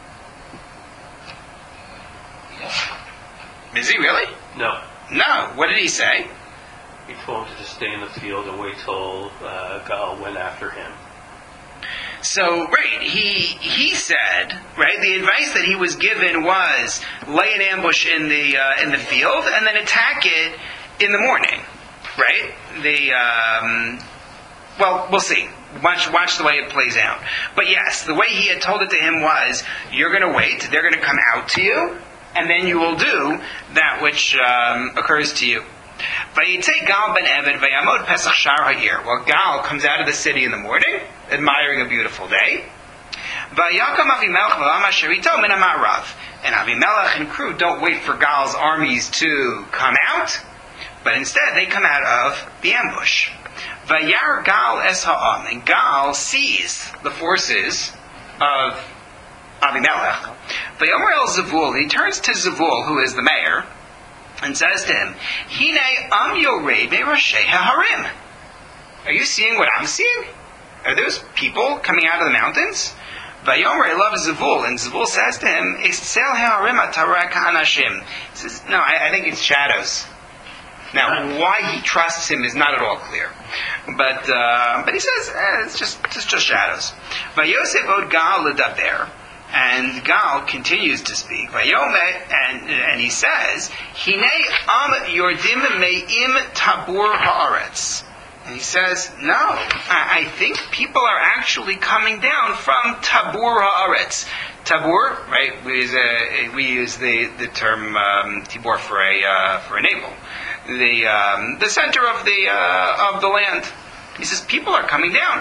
Speaker 1: Is he really?
Speaker 2: No.
Speaker 1: No. What did he say?
Speaker 2: He told him to just stay in the field and wait till uh, Gal went after him.
Speaker 1: So, right, he he said, right, the advice that he was given was lay an ambush in the uh, in the field and then attack it in the morning, right? The um, well, we'll see. Watch, watch the way it plays out. But yes, the way he had told it to him was, you're going to wait, they're going to come out to you, and then you will do that which um, occurs to you. Vayitei Gal ben Eved vayamod Pesach Shar Ha'ir. Well, Gal comes out of the city in the morning, admiring a beautiful day. Vayakam Avimelech v'lam asher ito min ha'ma'arav. And Avimelech and crew don't wait for Gal's armies to come out, but instead they come out of the ambush. Vayar Gal es ha'am, and Gal sees the forces of Avimelech. Vayomer el Zavul, he turns to Zavul, who is the mayor, and says to him, Hine am yorei be'roshei ha'harim. Are you seeing what I'm seeing? Are those people coming out of the mountains? Vayomer elav Zavul, and Zavul says to him, Istsel ha'harim atarek ha'anashim. He says, no, I, I think it's shadows. Now, why he trusts him is not at all clear, but uh, but he says eh, it's just it's just shadows. Vayosef od Gal ledaber, and Gal continues to speak. Vayome, and and he says, Hine am yordim me'im tabur haaretz. And he says, no, I, I think people are actually coming down from tabur haaretz. Tabur, right? We use, a, we use the the term um, tibur for a uh, for a navel. The um, the center of the uh, of the land. He says people are coming down.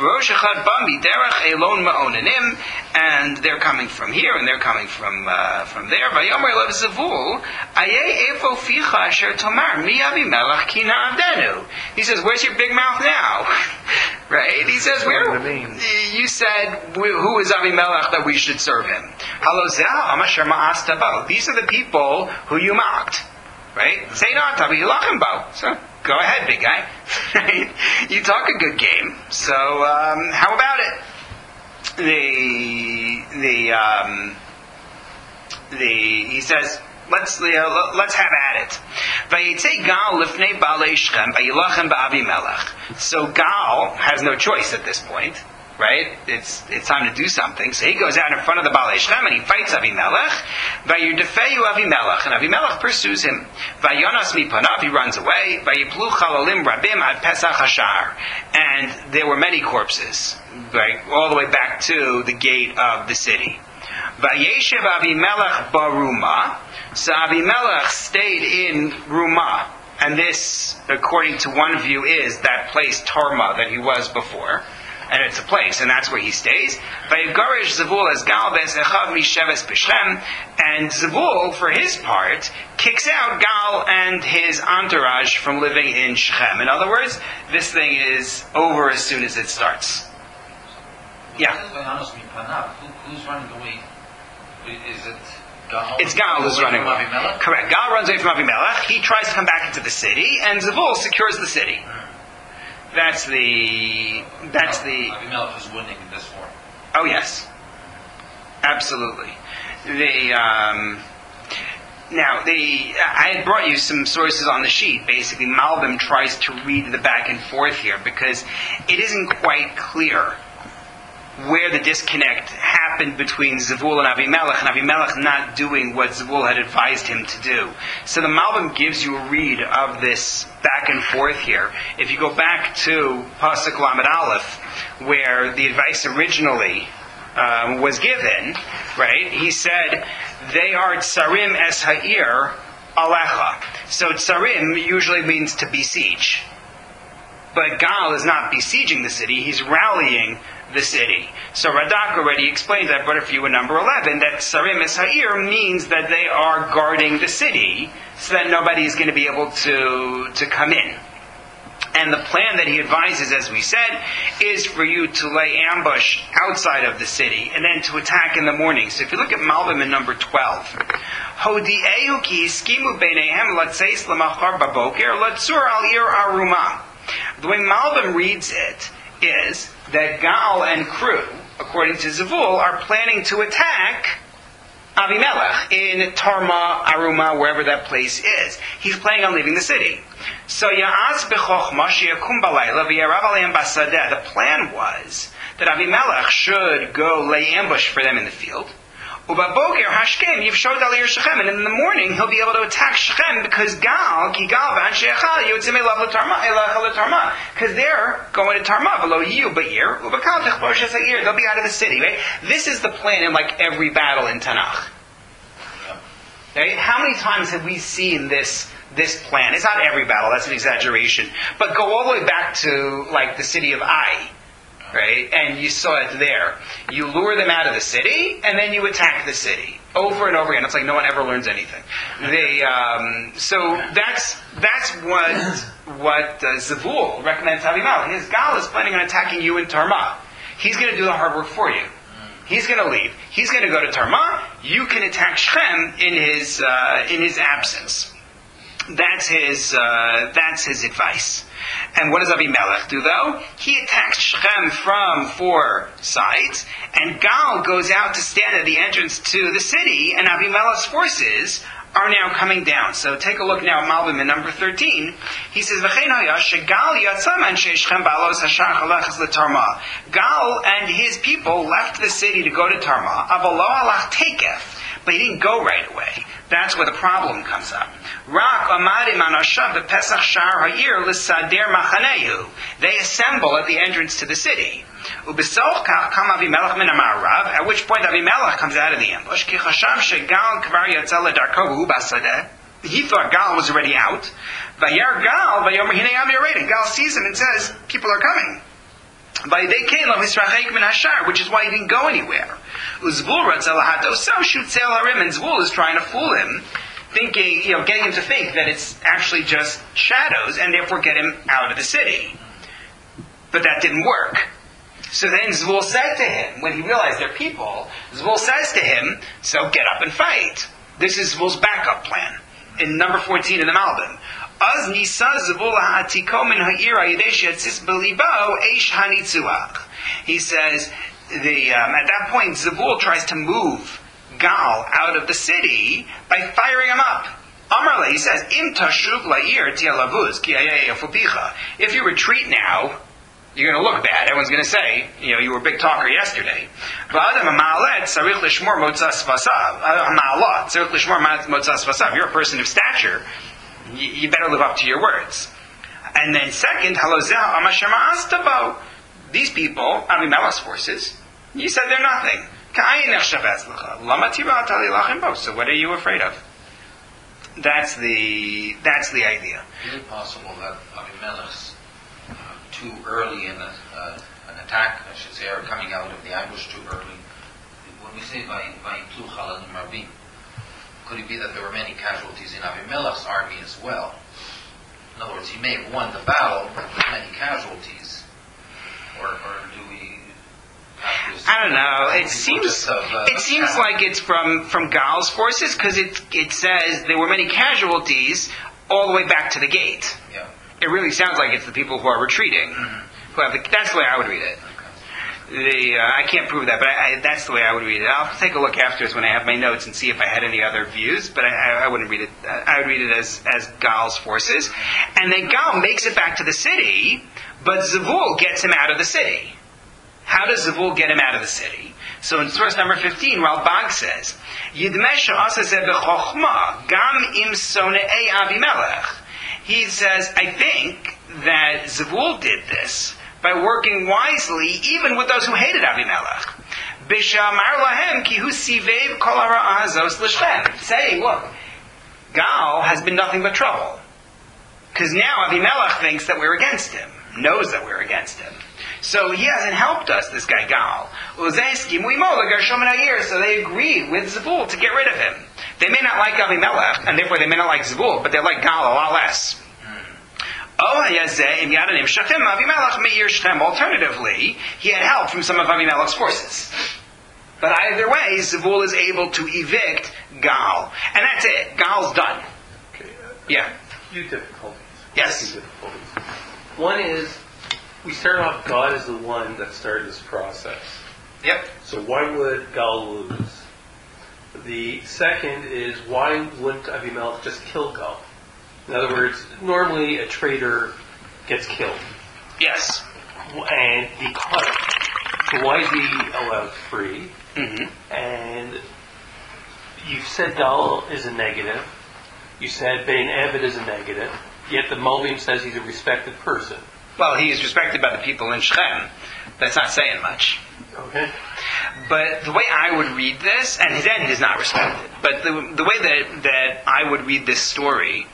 Speaker 1: And they're coming from here, and they're coming from uh, from there. He says, "Where's your big mouth now?" Right? He says, "Where?" You said, "Who is Avimelech that we should serve him?" These are the people who you mocked. Right? Say not Tabi Yilachim. So go ahead, big guy. Right? You talk a good game. So um, how about it? the the um, the he says, let's uh, let's have at it. Vayitei Gal lifnei balei Shechem vayilachem ba'Avimelech. So Gal has no choice at this point, right? It's it's time to do something. So he goes out in front of the balei Shechem and he fights Avimelech. Vayudefeyu Avimelech, and Avimelech pursues him. Vayonas mipanav, he runs away. Vayiplu chalalim rabim ad Pesach Hashar, and there were many corpses, right, all the way back to the gate of the city. Vayeshev Avimelech baruma. So Avimelech stayed in Rumah, and this, according to one view, is that place Tarma that he was before, and it's a place, and that's where he stays. Vayigarish Zevul as Gal be'echav misheves b'Shem, and Zevul, for his part, kicks out Gal and his entourage from living in Shechem. In other words, this thing is over as soon as it starts. Yeah.
Speaker 3: Who's running away? Is it Gal?
Speaker 1: It's Gal who's running away. Correct. Gal runs away from Avimelech. He tries to come back into the city, and Zevul secures the city. That's the. That's the.
Speaker 3: Avimelech is winning in this war.
Speaker 1: Oh yes, absolutely. The um, now the I had brought you some sources on the sheet. Basically, Malbim tries to read the back and forth here because it isn't quite clear where the disconnect happened between Zevul and Avimelech, and Avimelech not doing what Zevul had advised him to do. So the Malbim gives you a read of this back and forth here. If you go back to Pasuk Lamed Aleph, where the advice originally um, was given, right, he said, they are tsarim es ha'ir alecha. So tsarim usually means to besiege. But Gal is not besieging the city, he's rallying the city. So Radak already explained that, but if you were number eleven, that Sarim es Ha'ir means that they are guarding the city so that nobody is going to be able to, to come in. And the plan that he advises, as we said, is for you to lay ambush outside of the city and then to attack in the morning. So if you look at Malbim in number twelve, Hodi'ehu ki iskimu beinehem latzeis lamachar baboker latzur al ir aruma. The way Malbim reads it is that Gal and crew, according to Zevul, are planning to attack Avimelech in Tarma, Aruma, wherever that place is. He's planning on leaving the city. So Ya'az b'chochma sheyakum balayla v'yarav aleim basadeh. The plan was that Avimelech should go lay ambush for them in the field. Ubaboker hashkem yivshod al ir Shechem, and in the morning he'll be able to attack Shechem because Gal ki Gal v'anshei Echal yotzim elav l'Tarma elach l'Tarma, because they're going to Tarma below you ba'ir ubakal techboshes ha'ir. They'll be out of the city. Right? This is the plan in like every battle in Tanakh. Right? How many times have we seen this this plan? It's not every battle. That's an exaggeration. But go all the way back to like the city of Ai. Right? And you saw it there. You lure them out of the city, and then you attack the city. Over and over again. It's like no one ever learns anything. They, um, so that's that's what what uh, Zevul recommends to Avimelech. His Gal is planning on attacking you in Tarma. He's going to do the hard work for you. He's going to leave. He's going to go to Tarma. You can attack Shechem in his uh, in his absence. That's his uh, that's his advice. And what does Avimelech do, though? He attacks Shechem from four sides, and Gal goes out to stand at the entrance to the city, and Avimelech's forces are now coming down. So take a look now at Malbim in number thirteen. He says, Gal and his people left the city to go to Tarma, but he didn't go right away. That's where the problem comes up. They assemble at the entrance to the city. At which point Avimelech comes out of the ambush. He thought Gal was already out. Gal sees him and says, people are coming. Which is why he didn't go anywhere. And Zevul is trying to fool him, thinking, you know, getting him to think that it's actually just shadows, and therefore get him out of the city. But that didn't work. So then Zevul said to him, when he realized they're people, Zevul says to him, so get up and fight. This is Zvul's backup plan. In number fourteen in the Malbim. Az nisa Zevul ha'atiko min ha'ira yadesh yatzis belibo eish hanitzuach. He says, the um, at that point, Zebul tries to move Gal out of the city by firing him up. Amarle, he says, Im tashuv la'ir ti'alavuz ki ayei afupicha. If you retreat now, you're going to look bad. Everyone's going to say, you know, you were a big talker yesterday. V'adam ha'ma'alet tzarich lishmor motzas vasav. Ha'ma'alat tzarich lishmor motzas vasav. You're a person of stature. You, you better live up to your words. And then second, halozeh amasher ma'astabo. These people, Avimelech's forces, you said they're nothing. So what are you afraid of? That's the that's the idea.
Speaker 3: Is it possible that Avimelech's uh, too early in a, uh, an attack, I should say, or coming out of the ambush too early? When we say Vayiplu Chaladim Rabim, could it be that there were many casualties in Avimelech's army as well? In other words, he may have won the battle, but with many casualties. Or, or do we?
Speaker 1: I don't know. It seems of, uh, it seems like it's from, from Gal's forces because it it says there were many casualties all the way back to the gate.
Speaker 3: Yeah.
Speaker 1: It really sounds like it's the people who are retreating.
Speaker 3: Mm-hmm.
Speaker 1: Who have the, that's the way I would read it.
Speaker 3: Okay.
Speaker 1: The uh, I can't prove that, but I, I, that's the way I would read it. I'll take a look afterwards when I have my notes and see if I had any other views. But I, I, I wouldn't read it. I would read it as as Gal's forces, and then Gal makes it back to the city, but Zevul gets him out of the city. How does Zevul get him out of the city? So in source number fifteen, Ralbag says, Yidmesha asazeh b'chochma gam im sonei Avimelech. He says, I think that Zevul did this by working wisely even with those who hated Avimelech. B'shamar lahem ki hu sivev kol hara azos l'shem. Saying, look, Gal has been nothing but trouble. Because now Avimelech thinks that we're against him, knows that we're against him. So he hasn't helped us, this guy Gal. So they agreed with Zebul to get rid of him. They may not like Avimelech, and therefore they may not like Zebul, but they like Gal a lot less. Alternatively, he had help from some of Avimelech's forces. But either way, Zebul is able to evict Gal. And that's it. Gal's done.
Speaker 2: Okay.
Speaker 1: Yeah.
Speaker 2: A few difficulties.
Speaker 1: Yes.
Speaker 2: Few difficulties. One is, we start off, God is the one that started this process.
Speaker 1: Yep.
Speaker 2: So why would Gal lose? The second is, why wouldn't Avimelech just kill Gal? In other words, normally a traitor gets killed.
Speaker 1: Yes.
Speaker 2: And because, so why is he allowed free?
Speaker 1: Mm-hmm.
Speaker 2: And you've said Gal is a negative. You said Bein Eved is a negative. Yet the Malbim says he's a respected person.
Speaker 1: Well, he is respected by the people in Shechem. That's not saying much.
Speaker 2: Okay.
Speaker 1: But the way I would read this, and his end is not respected, but the, the way that, that I would read this story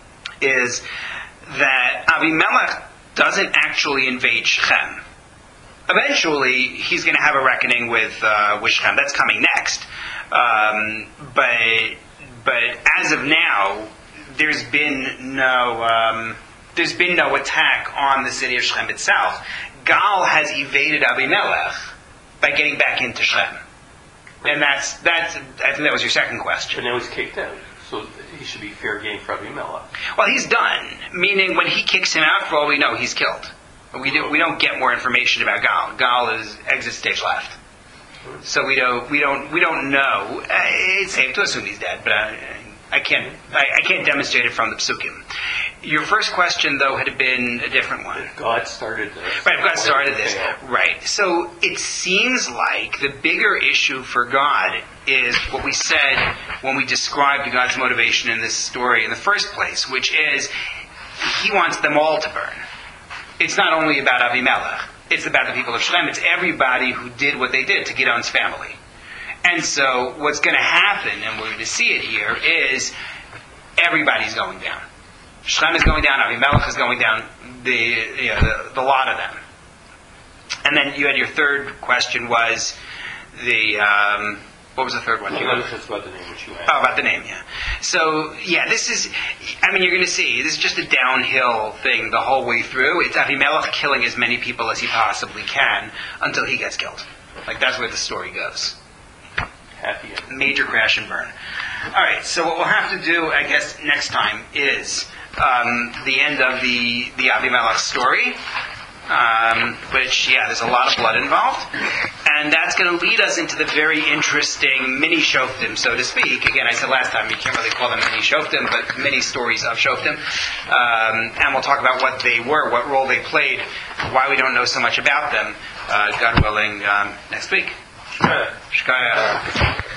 Speaker 1: is that Avimelech doesn't actually invade Shechem. Eventually, he's going to have a reckoning with, uh, with Shechem. That's coming next. Um, but, but as of now, there's been no... Um, There's been no attack on the city of Shechem itself. Gal has evaded Avimelech by getting back into Shechem. And that's, that's, I think that was your second question.
Speaker 2: But now he's kicked out. So he should be fair game for Avimelech.
Speaker 1: Well, he's done. Meaning when he kicks him out, for all we know, he's killed. We, do, we don't get more information about Gal. Gal is exit stage left. So we don't, we don't, we don't know. It's safe to assume he's dead, but I, I can't, I, I can't demonstrate it from the psukim. Your first question, though, had been a different one.
Speaker 2: If God started this.
Speaker 1: Right, if God started this. Right. So it seems like the bigger issue for God is what we said when we described God's motivation in this story in the first place, which is he wants them all to burn. It's not only about Avimelech. It's about the people of Shechem. It's everybody who did what they did to Gideon's family. And so what's going to happen, and we're going to see it here, is everybody's going down. Shechem is going down, Avimelech is going down, the, you know, the the lot of them. And then you had your third question was the, um, what was the third one?
Speaker 2: No,
Speaker 1: you
Speaker 2: that was just about the name which you asked.
Speaker 1: Oh, about the name, yeah. So, yeah, this is, I mean, you're going to see, this is just a downhill thing the whole way through. It's Avimelech killing as many people as he possibly can until he gets killed. Like, that's where the story goes.
Speaker 2: Happy end. Major
Speaker 1: crash and burn. All right, so what we'll have to do, I guess, next time is um, the end of the, the Avimelech story. um, which, yeah, there's a lot of blood involved. And that's going to lead us into the very interesting mini shoftim, so to speak. Again, I said last time, you can't really call them mini shoftim, but mini stories of shoftim. Um, and we'll talk about what they were, what role they played, why we don't know so much about them, uh, God willing, um, next week. Shkaya.